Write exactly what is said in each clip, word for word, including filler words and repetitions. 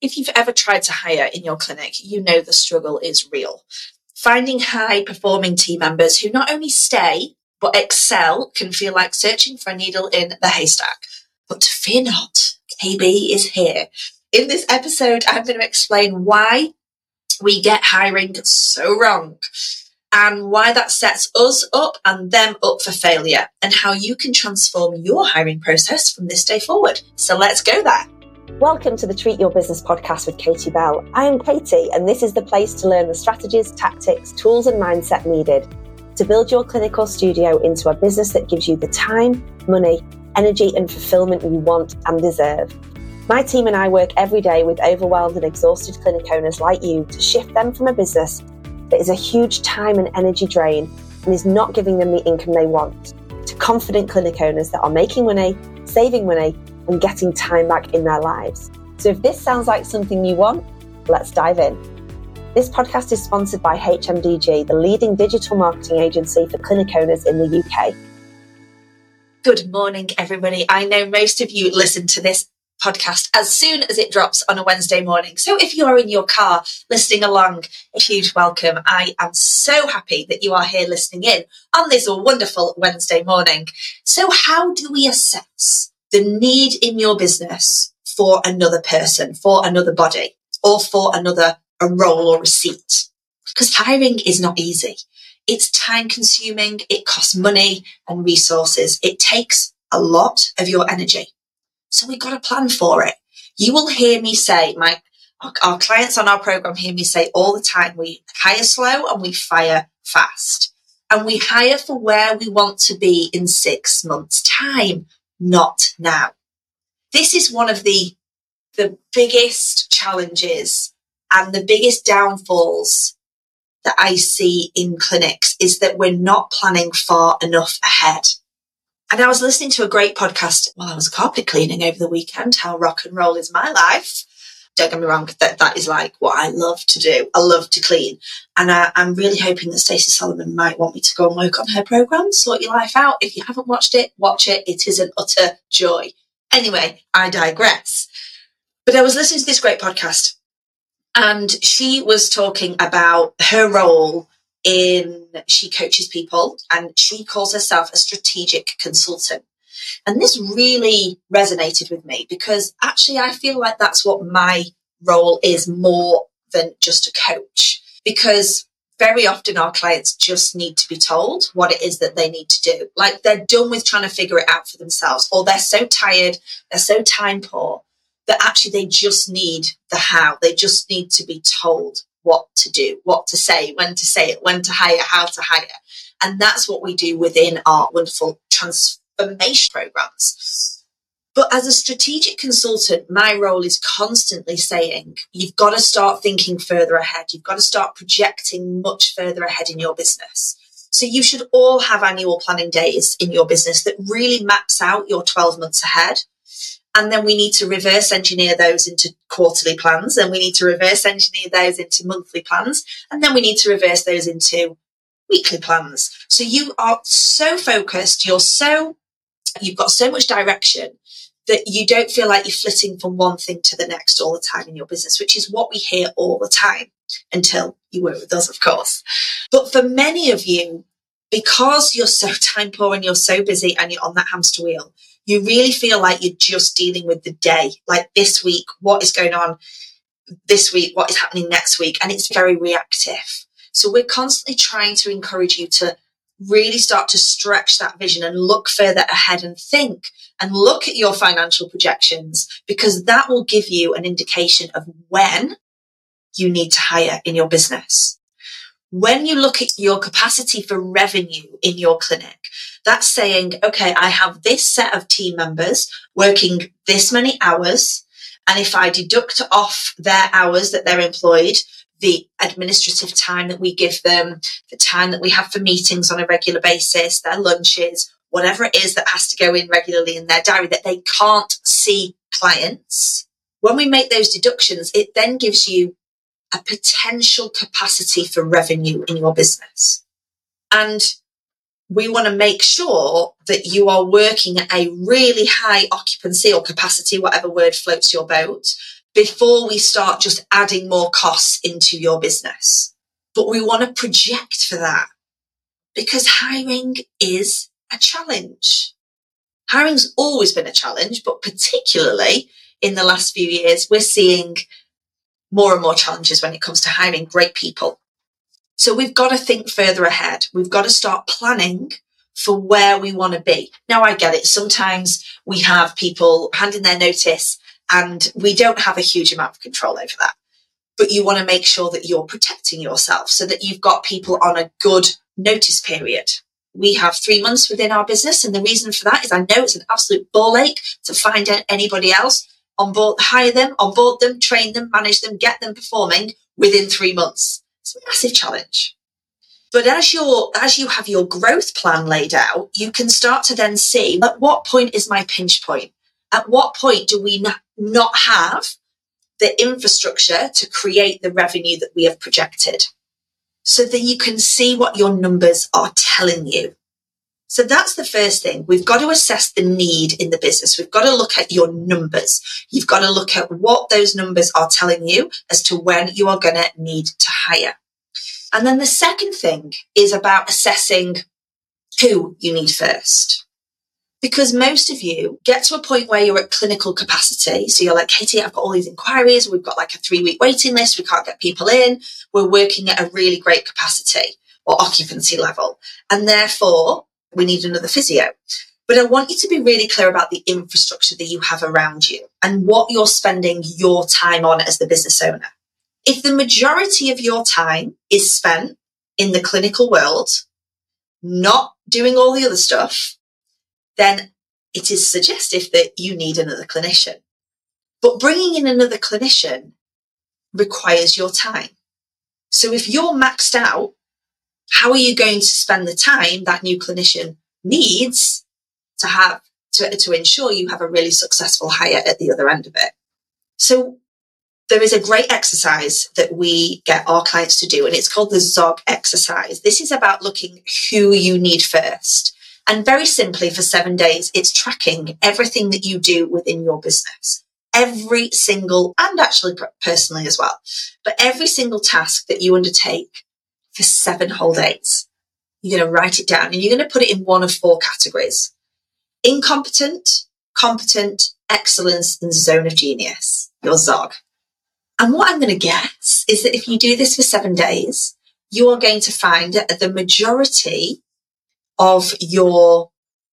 If you've ever tried to hire in your clinic, you know the struggle is real. Finding high-performing team members who not only stay, but excel can feel like searching for a needle in the haystack. But fear not, K B is here. In this episode, I'm going to explain why we get hiring so wrong and why that sets us up and them up for failure, and how you can transform your hiring process from this day forward. So let's go there. Welcome to the Treat Your Business podcast with Katie Bell. I am Katie, and this is the place to learn the strategies, tactics, tools and mindset needed to build your clinic or studio into a business that gives you the time, money, energy and fulfillment you want and deserve. My team and I work every day with overwhelmed and exhausted clinic owners like you to shift them from a business that is a huge time and energy drain and is not giving them the income they want, to confident clinic owners that are making money, saving money, and getting time back in their lives. So if this sounds like something you want, let's dive in. This podcast is sponsored by H M D G, the leading digital marketing agency for clinic owners in the U K. Good morning, everybody. I know most of you listen to this podcast as soon as it drops on a Wednesday morning. So if you are in your car listening along, a huge welcome. I am so happy that you are here listening in on this wonderful Wednesday morning. So how do we assess the need in your business for another person, for another body, or for another a role or a seat? Because hiring is not easy. It's time consuming. It costs money and resources. It takes a lot of your energy. So we've got to plan for it. You will hear me say, my our, our clients on our program hear me say all the time, we hire slow and we fire fast. And we hire for where we want to be in six months' time. Not now. This is one of the, the biggest challenges and the biggest downfalls that I see in clinics is that we're not planning far enough ahead. And I was listening to a great podcast while I was carpet cleaning over the weekend, How Rock and Roll Is My Life. Don't get me wrong, that, that is like what I love to do. I love to clean. And I, I'm really hoping that Stacey Solomon might want me to go and work on her programme, Sort Your Life Out. If you haven't watched it, watch it. It is an utter joy. Anyway, I digress. But I was listening to this great podcast and she was talking about her role in, she coaches people and she calls herself a strategic consultant. And this really resonated with me because actually I feel like that's what my role is more than just a coach, because very often our clients just need to be told what it is that they need to do. Like they're done with trying to figure it out for themselves, or they're so tired, they're so time poor that actually they just need the how. They just need to be told what to do, what to say, when to say it, when to hire, how to hire. And that's what we do within our wonderful transformation programs. But as a strategic consultant, my role is constantly saying, you've got to start thinking further ahead. You've got to start projecting much further ahead in your business. So you should all have annual planning days in your business that really maps out your twelve months ahead. And then we need to reverse engineer those into quarterly plans. And we need to reverse engineer those into monthly plans. And then we need to reverse those into weekly plans. So you are so focused, you're so, you've got so much direction that you don't feel like you're flitting from one thing to the next all the time in your business, which is what we hear all the time until you work with us, of course. But for many of you, because you're so time poor and you're so busy and you're on that hamster wheel, you really feel like you're just dealing with the day. Like this week, what is going on this week? What is happening next week? And it's very reactive. So we're constantly trying to encourage you to really start to stretch that vision and look further ahead and think and look at your financial projections, because that will give you an indication of when you need to hire in your business. When you look at your capacity for revenue in your clinic, that's saying, okay, I have this set of team members working this many hours. And if I deduct off their hours that they're employed, the administrative time that we give them, the time that we have for meetings on a regular basis, their lunches, whatever it is that has to go in regularly in their diary that they can't see clients. When we make those deductions, it then gives you a potential capacity for revenue in your business. And we want to make sure that you are working at a really high occupancy or capacity, whatever word floats your boat, before we start just adding more costs into your business. But we want to project for that because hiring is a challenge. Hiring's always been a challenge, but particularly in the last few years, we're seeing more and more challenges when it comes to hiring great people. So we've got to think further ahead. We've got to start planning for where we want to be. Now, I get it. Sometimes we have people handing their notice and we don't have a huge amount of control over that. But you want to make sure that you're protecting yourself so that you've got people on a good notice period. We have three months within our business. And the reason for that is I know it's an absolute ball ache to find anybody else on board, hire them, onboard them, train them, manage them, get them performing within three months. It's a massive challenge. But as you're, as you have your growth plan laid out, you can start to then see at what point is my pinch point? At what point do we not, not have the infrastructure to create the revenue that we have projected? So that you can see what your numbers are telling you. So that's the first thing. We've got to assess the need in the business. We've got to look at your numbers. You've got to look at what those numbers are telling you as to when you are going to need to hire. And then the second thing is about assessing who you need first. Because most of you get to a point where you're at clinical capacity. So you're like, Katie, I've got all these inquiries. We've got like a three week waiting list. We can't get people in. We're working at a really great capacity or occupancy level. And therefore, we need another physio. But I want you to be really clear about the infrastructure that you have around you and what you're spending your time on as the business owner. If the majority of your time is spent in the clinical world, not doing all the other stuff, then it is suggestive that you need another clinician. But bringing in another clinician requires your time. So if you're maxed out, how are you going to spend the time that new clinician needs to have to, to ensure you have a really successful hire at the other end of it? So there is a great exercise that we get our clients to do, and it's called the Zog exercise. This is about looking who you need first. And very simply, for seven days, it's tracking everything that you do within your business. Every single, and actually personally as well, but every single task that you undertake for seven whole days. You're going to write it down and you're going to put it in one of four categories: incompetent, competent, excellence, and zone of genius, your Zog. And what I'm going to guess is that if you do this for seven days, you are going to find that the majority of your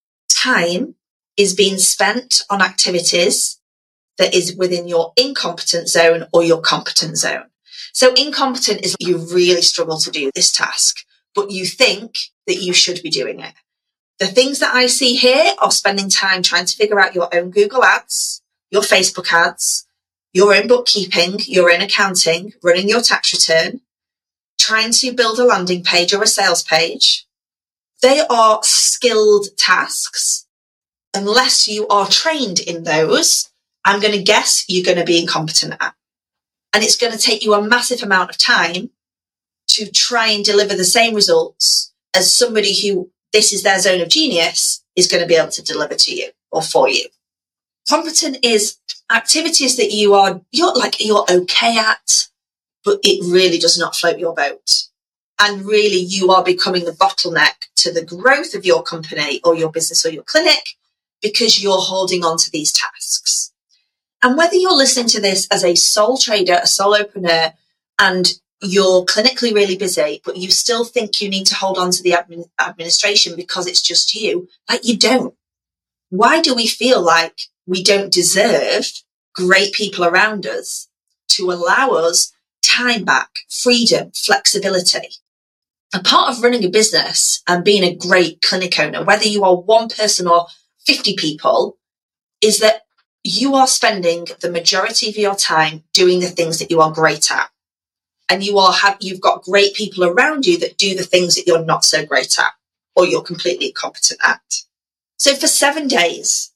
time is being spent on activities that is within your incompetent zone or your competent zone. So incompetent is you really struggle to do this task, but you think that you should be doing it. The things that I see here are spending time trying to figure out your own Google ads, your Facebook ads, your own bookkeeping, your own accounting, running your tax return, trying to build a landing page or a sales page. They are skilled tasks. Unless you are trained in those, I'm going to guess you're going to be incompetent at. And it's going to take you a massive amount of time to try and deliver the same results as somebody who this is their zone of genius is going to be able to deliver to you or for you. Competent is activities that you are, you're like, you're okay at, but it really does not float your boat. And really you are becoming the bottleneck to the growth of your company or your business or your clinic because you're holding on to these tasks. And whether you're listening to this as a sole trader, a solopreneur, and you're clinically really busy, but you still think you need to hold on to the admin, administration because it's just you, like you don't. Why do we feel like we don't deserve great people around us to allow us time back, freedom, flexibility? And part of running a business and being a great clinic owner, whether you are one person or fifty people, is that you are spending the majority of your time doing the things that you are great at. And you are have, you've got great people around you that do the things that you're not so great at or you're completely incompetent at. So for seven days,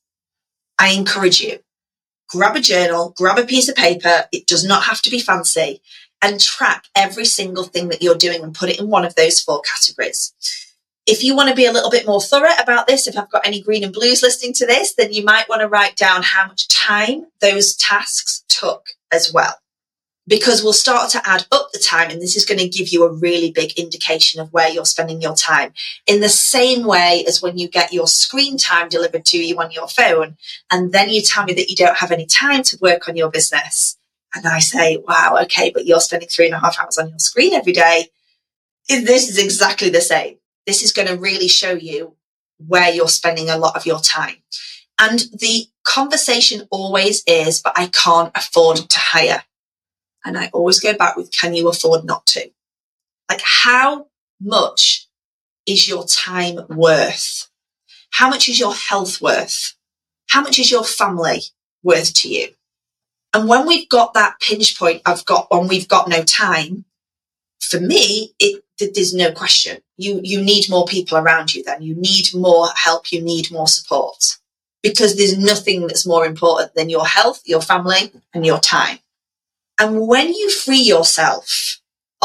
I encourage you, grab a journal, grab a piece of paper. It does not have to be fancy, and track every single thing that you're doing and put it in one of those four categories. If you want to be a little bit more thorough about this, if I've got any green and blues listening to this, then you might want to write down how much time those tasks took as well, because we'll start to add up the time, and this is going to give you a really big indication of where you're spending your time. In the same way as when you get your screen time delivered to you on your phone, and then you tell me that you don't have any time to work on your business, and I say, wow, okay, but you're spending three and a half hours on your screen every day. This is exactly the same. This is going to really show you where you're spending a lot of your time. And the conversation always is, but I can't afford to hire. And I always go back with, can you afford not to? Like, how much is your time worth? How much is your health worth? How much is your family worth to you? And when we've got that pinch point, I've got, when we've got no time, for me, it, there's no question. You, you need more people around you then. You need more help. You need more support, because there's nothing that's more important than your health, your family, and your time. And when you free yourself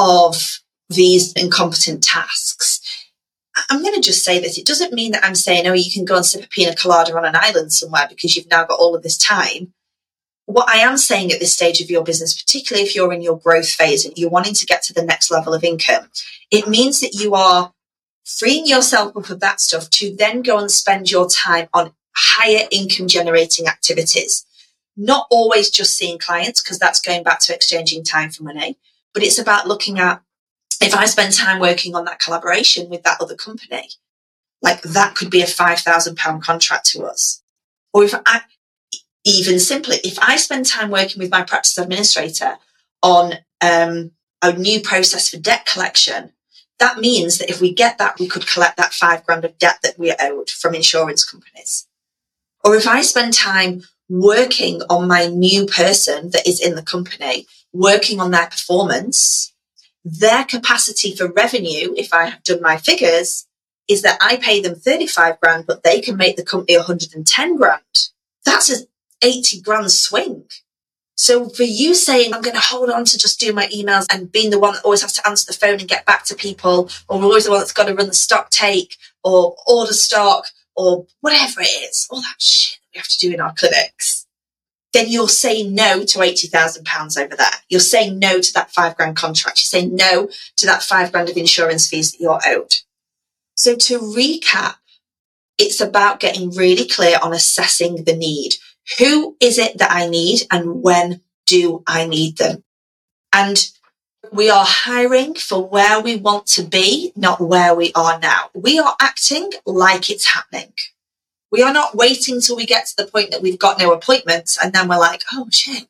of these incompetent tasks, I'm going to just say this. It doesn't mean that I'm saying, oh, you can go and sip a pina colada on an island somewhere because you've now got all of this time. What I am saying at this stage of your business, particularly if you're in your growth phase and you're wanting to get to the next level of income, it means that you are freeing yourself up of that stuff to then go and spend your time on higher income generating activities. Not always just seeing clients, because that's going back to exchanging time for money, but it's about looking at, if I spend time working on that collaboration with that other company, like that could be a five thousand pounds contract to us. Or if I, even simply, if I spend time working with my practice administrator on um, a new process for debt collection, that means that if we get that, we could collect that five grand of debt that we are owed from insurance companies. Or if I spend time working on my new person that is in the company, working on their performance, their capacity for revenue, if I have done my figures, is that I pay them thirty-five grand, but they can make the company one hundred ten grand. That's an eighty grand swing. So for you saying, I'm going to hold on to just do my emails and being the one that always has to answer the phone and get back to people, or always the one that's got to run the stock take or order stock or whatever it is, all that shit we have to do in our clinics, then you're saying no to eighty thousand pounds over there. You're saying no to that five grand contract. You're saying no to that five grand of insurance fees that you're owed. So to recap, it's about getting really clear on assessing the need. Who is it that I need and when do I need them? And we are hiring for where we want to be, not where we are now. We are acting like it's happening. We are not waiting till we get to the point that we've got no appointments and then we're like, oh shit,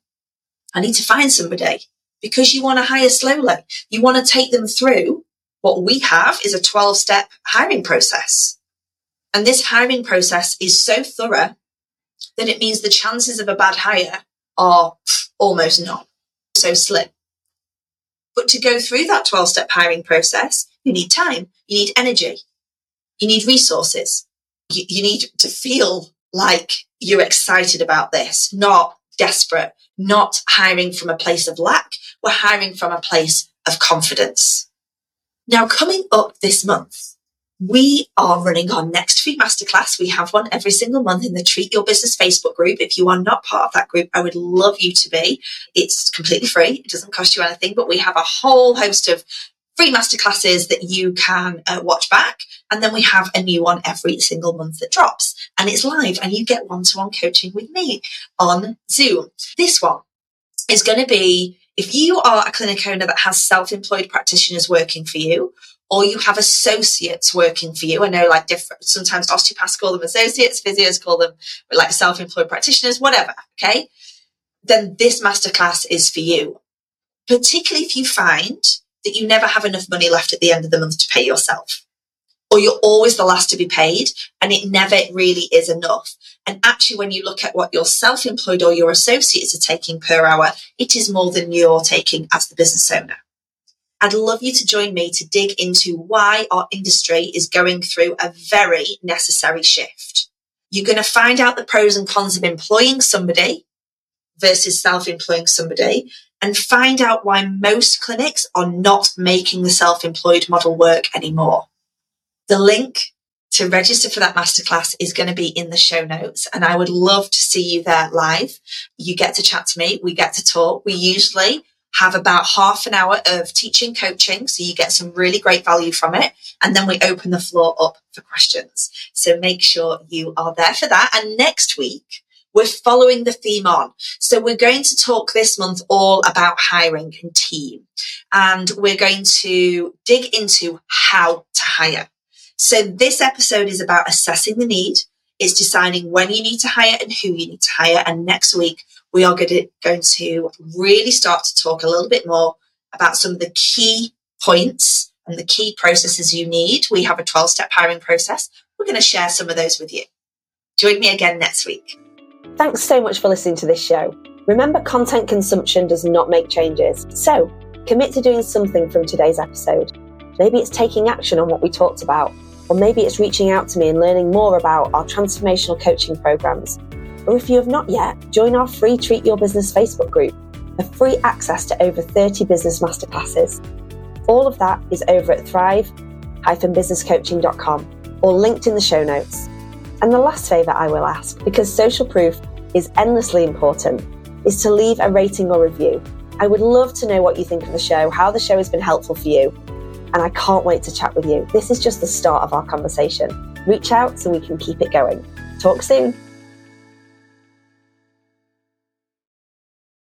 I need to find somebody, because you want to hire slowly. You want to take them through what we have is a twelve step hiring process. And this hiring process is so thorough that it means the chances of a bad hire are almost none. So slim. But to go through that twelve step hiring process, you need time, you need energy, you need resources. You, you need to feel like you're excited about this, not desperate, not hiring from a place of lack. We're hiring from a place of confidence. Now, coming up this month, we are running our next free masterclass. We have one every single month in the Treat Your Business Facebook group. If you are not part of that group, I would love you to be. It's completely free. It doesn't cost you anything, but we have a whole host of free masterclasses that you can uh, watch back. And then we have a new one every single month that drops, and it's live, and you get one-to-one coaching with me on Zoom. This one is going to be, if you are a clinic owner that has self-employed practitioners working for you, or you have associates working for you. I know, like, different, sometimes osteopaths call them associates, physios call them like self-employed practitioners, whatever. Okay. Then this masterclass is for you, particularly if you find that you never have enough money left at the end of the month to pay yourself, or you're always the last to be paid and it never really is enough. And actually, when you look at what your self-employed or your associates are taking per hour, it is more than you're taking as the business owner. I'd love you to join me to dig into why our industry is going through a very necessary shift. You're going to find out the pros and cons of employing somebody versus self-employing somebody, and find out why most clinics are not making the self-employed model work anymore. The link to register for that masterclass is going to be in the show notes, and I would love to see you there live. You get to chat to me. We get to talk. We usually have about half an hour of teaching coaching, so you get some really great value from it. And then we open the floor up for questions. So make sure you are there for that. And next week, we're following the theme on. So we're going to talk this month all about hiring and team. And we're going to dig into how to hire. So this episode is about assessing the need. It's deciding when you need to hire and who you need to hire. And next week, we are going to, going to really start to talk a little bit more about some of the key points and the key processes you need. We have a twelve-step hiring process. We're going to share some of those with you. Join me again next week. Thanks so much for listening to this show. Remember, content consumption does not make changes. So commit to doing something from today's episode. Maybe it's taking action on what we talked about, or maybe it's reaching out to me and learning more about our transformational coaching programs. Or if you have not yet, join our free Treat Your Business Facebook group for free access to over thirty business masterclasses. All of that is over at thrive dash business coaching dot com or linked in the show notes. And the last favour I will ask, because social proof is endlessly important, is to leave a rating or review. I would love to know what you think of the show, how the show has been helpful for you, and I can't wait to chat with you. This is just the start of our conversation. Reach out so we can keep it going. Talk soon.